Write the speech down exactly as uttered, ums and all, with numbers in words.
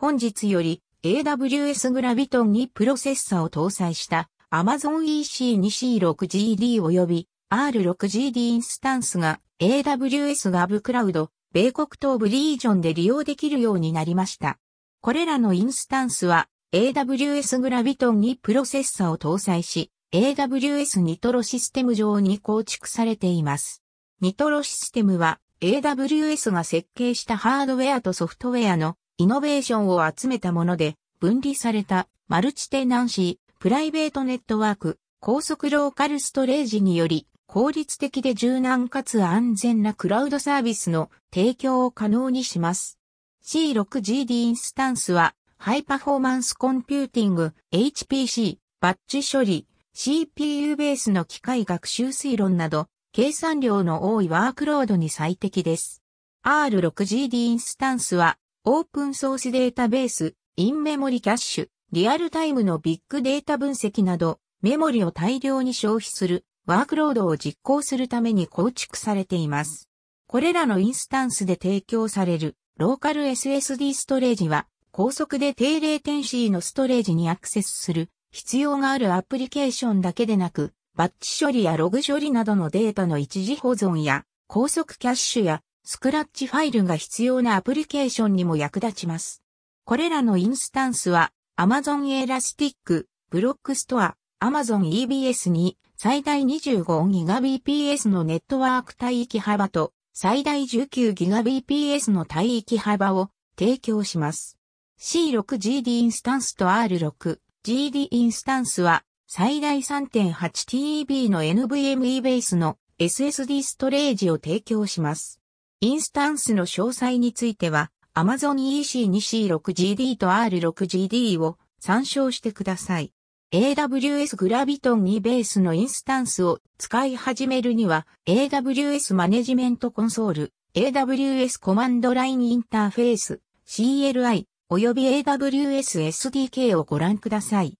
本日より エーダブリューエス グラビトンにプロセッサを搭載した Amazon イーシーツーシーシックスジーディー 及び アールシックスジーディー インスタンスが エーダブリューエス ガブクラウド、米国東部リージョンで利用できるようになりました。これらのインスタンスは エーダブリューエス グラビトンにプロセッサを搭載し、エーダブリューエス ニトロシステム上に構築されています。ニトロシステムは エーダブリューエス が設計したハードウェアとソフトウェアのイノベーションを集めたもので、分離されたマルチテナンシー、プライベートネットワーク、高速ローカルストレージにより、効率的で柔軟かつ安全なクラウドサービスの提供を可能にします。シーシックスジーディー インスタンスは、ハイパフォーマンスコンピューティング、エイチピーシー、バッチ処理、シーピーユー ベースの機械学習推論など、計算量の多いワークロードに最適です。アールシックスジーディー インスタンスは、オープンソースデータベース、インメモリキャッシュ、リアルタイムのビッグデータ分析など、メモリを大量に消費するワークロードを実行するために構築されています。これらのインスタンスで提供されるローカル エスエスディー ストレージは、高速で低レーテンシーのストレージにアクセスする必要があるアプリケーションだけでなく、バッチ処理やログ処理などのデータの一時保存や高速キャッシュやスクラッチファイルが必要なアプリケーションにも役立ちます。これらのインスタンスは Amazon Elastic、ブロックストア、Amazon イービーエス に最大 にじゅうごギガビーピーエス のネットワーク帯域幅と最大 じゅうきゅうギガビーピーエス の帯域幅を提供します。シーシックスジーディー インスタンスと アールシックスジーディー インスタンスは最大 さんてんはちティービー の エヌブイエムイー ベースの エスエスディー ストレージを提供します。インスタンスの詳細については Amazon イーシーツーシーシックスジーディー と アールシックスジーディー を参照してください。エーダブリューエス グラビトンにベースのインスタンスを使い始めるには エーダブリューエス マネジメントコンソール、エーダブリューエス コマンドラインインターフェース、シーエルアイ、および エーダブリューエス エスディーケー をご覧ください。